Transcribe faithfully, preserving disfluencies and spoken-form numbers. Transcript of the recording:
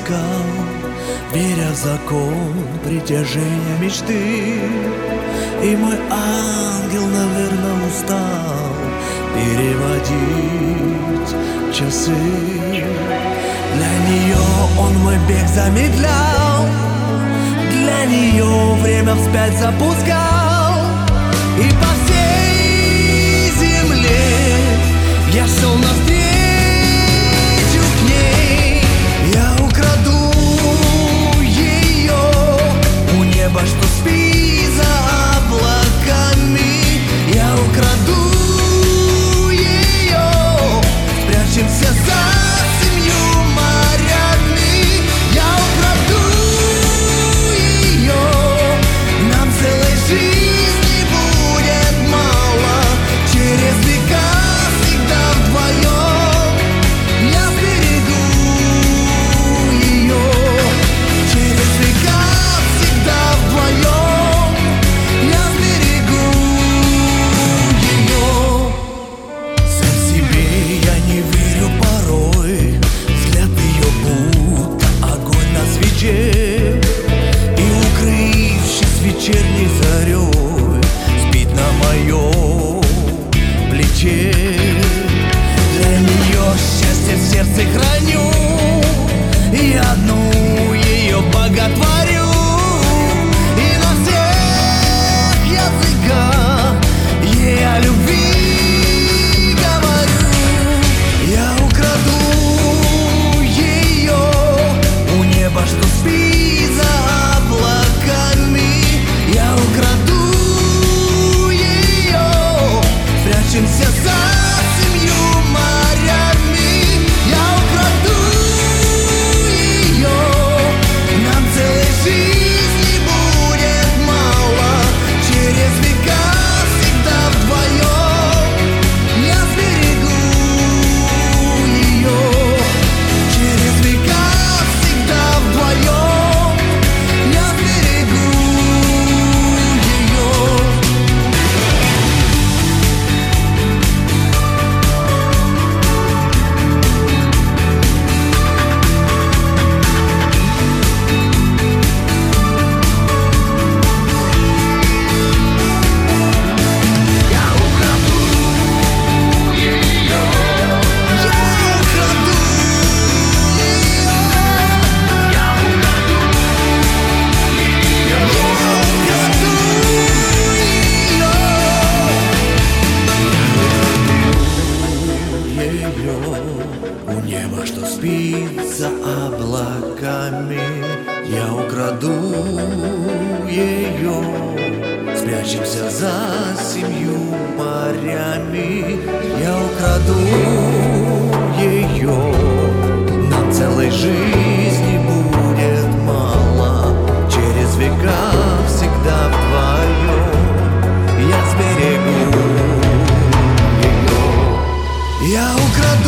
искал, веря в закон притяжения мечты. И мой ангел, наверное, устал переводить часы. Для нее он мой бег замедлял, для нее время вспять запускал. И по всей земле я шел навстречу к ней. Я украду ее у неба, что спит за облаками. Я украду ее, спрячемся за семью морями. Я украду ее, нам целой жизни будет мало. Через века всегда вдвоем я сберегу ее. Через века всегда вдвоем я сберегу ее. Сам себе я не верю порой, взгляд ее будто огонь на свече. И укрывшись вечерней зарей, спит на моем плече. Для нее счастье в сердце храню, и одну ее боготворю. И на всех языках ей о любви говорю. Я украду ее у неба, что спит за облаками. Я украду ее, спрячемся за семью морями. Я украду ее, нам целой жизни будет мало. Через века всегда вдвоем я сберегу ее. Через века всегда вдвоем я сберегу ее. Я украду ее, я украду ее, я украду ее, я украду ее. У неба, что спит за облаками. Я украду ее, спрячемся за семью морями. Я украду ее, нам целой жизни будет мало. Через века всегда вдвоем я сберегу ее. Я украду